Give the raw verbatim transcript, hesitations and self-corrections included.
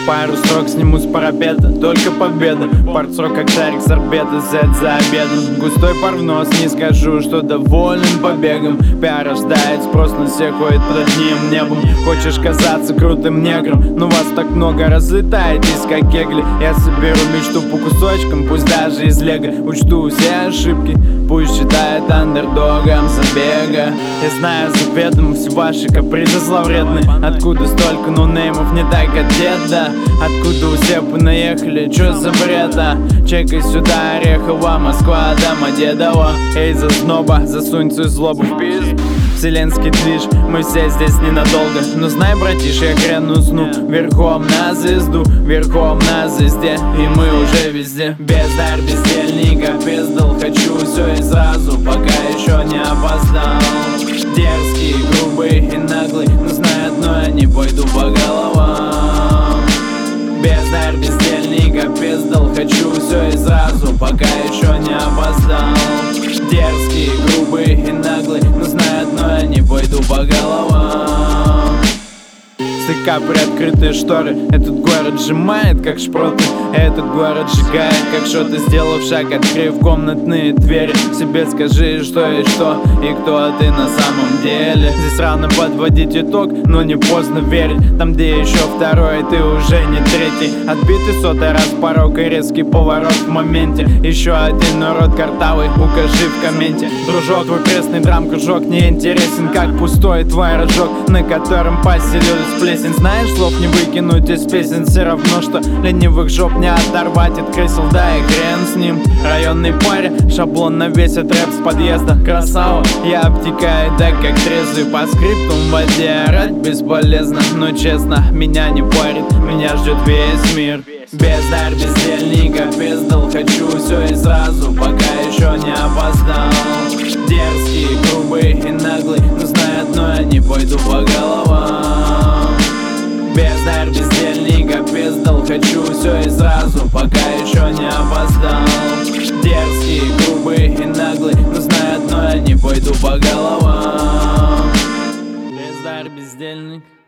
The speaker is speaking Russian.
Пару строк сниму с парапета, только победа. Партсрок как шарик сорбета, зет за обедом. Густой пар в нос, не скажу, что доволен побегом. Пиар рождает спрос, на всех ходит под одним небом. Хочешь казаться крутым негром, но вас так много, разлетаетесь как кегли. Я соберу мечту по кусочкам, пусть даже из лего. Учту все ошибки, пусть считает андердогом забега. Я знаю заведомо все ваши капризы зловредны. Откуда столько ноунеймов, не так одета? Откуда у всех понаехали, чё за бред, а? Чекай сюда, Орехова, Москва, Домодедово. Эй, зазноба, засунь свою злобу в пизд. Вселенский движ, мы все здесь ненадолго. Но знай, братиш, я хрен усну. Верхом на звезду, верхом на звезде, и мы уже везде. Бездарь, бездельника, пиздал, хочу все и сразу, пока еще не опоздал. Дерзкий, грубый и наглый, но знай одно, я не пойду по головам. Бездарь, бездельника, пиздал, хочу все и сразу, пока еще не опоздал. Дерзкий, грубый и наглый, но знай одно, я не пойду по головам. Слегка приоткрытые шторы, этот город сжимает как шпроты. Этот город сжигает как шоты. Сделав шаг, открыв комнатные двери, себе скажи, что и что, и кто ты на самом деле. Здесь рано подводить итог, но не поздно верить. Там, где еще второй, ты уже не третий. Отбитый сотый раз порог и резкий поворот в моменте. Еще один урод картавый, укажи в комменте. Дружок, твой крестный драм-кружок не интересен, как пустой твой рожок, на котором поселилась плесень. Знаешь, слов не выкинуть из песен, все равно, что ленивых жоп не оторвать от кресел, да и хрен с ним. Районный парень, шаблон навесит рэп с подъезда. Красава, я обтекаю, да как трезвый. По скрипту в воде орать бесполезно, но честно, меня не парит, меня ждет весь мир. Бездарь, бездельника, пиздал, хочу все и сразу, пока еще не опоздал. Дерзкий, грубый и наглый, но знай одно, я не пойду по головам. Бездарь, бездельника, пиздал, хочу все и сразу, пока еще не опоздал. Дерзкий, грубый и наглый, но знай одно, я не пойду по головам. Бездарь, бездельник.